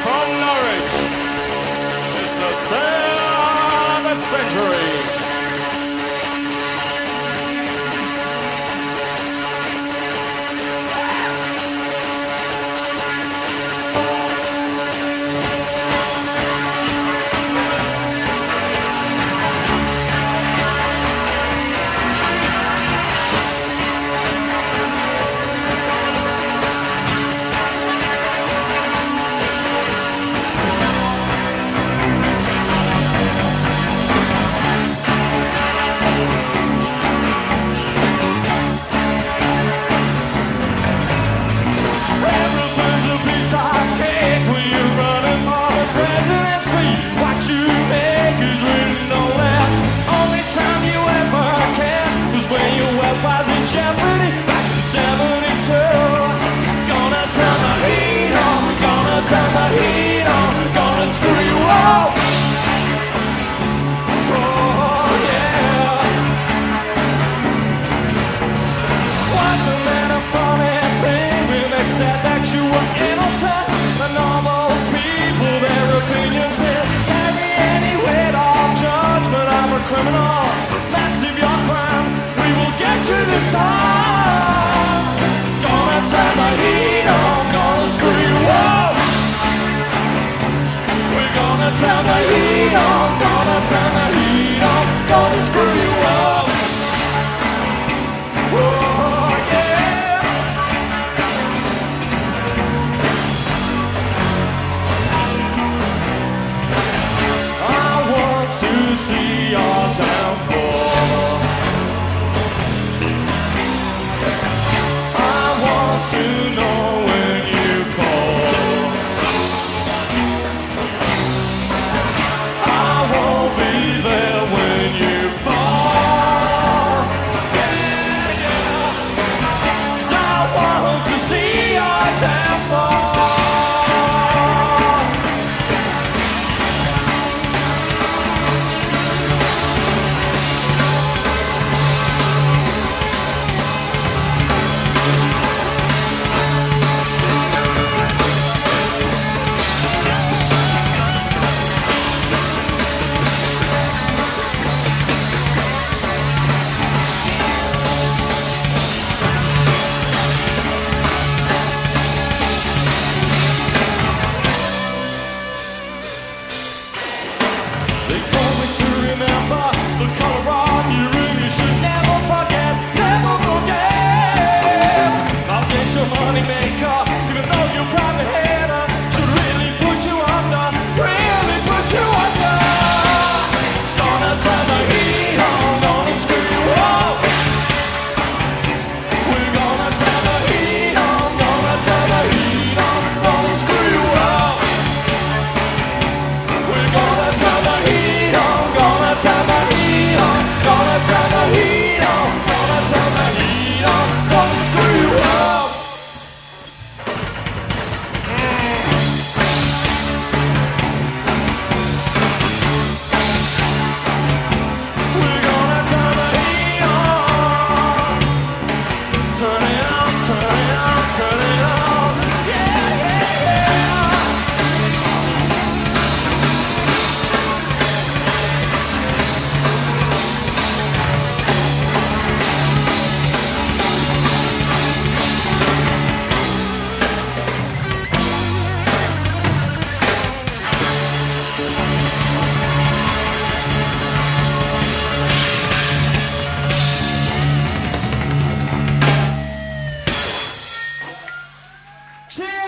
from Norwich, it's the sound of the century. Criminal, massive your crime. We will get you this time. Gonna turn the heat on, gonna screw you up. We're gonna turn the heat on, gonna turn the heat on, gonna screw you up. Oh yeah. I want to see your downfall. I want to know when you call. I won't be there when you fall. Yeah, yeah. I want to see your downfall. They told me to remember the color of your ring. You should never forget, never forget. I'll get your money maker, even though you're probably hater. Should really put you under, really put you under. Gonna turn the heat on, gonna screw you up. We're gonna turn the heat on, gonna turn the heat on, gonna screw you up. We're gonna turn the heat on, gonna turn the heat on, gonna turn the heat on, gonna turn the heat on, gonna screw you up. We're gonna turn the heat on. Turn it on, turn it on, turn it on. Yeah, yeah, yeah. Cheers!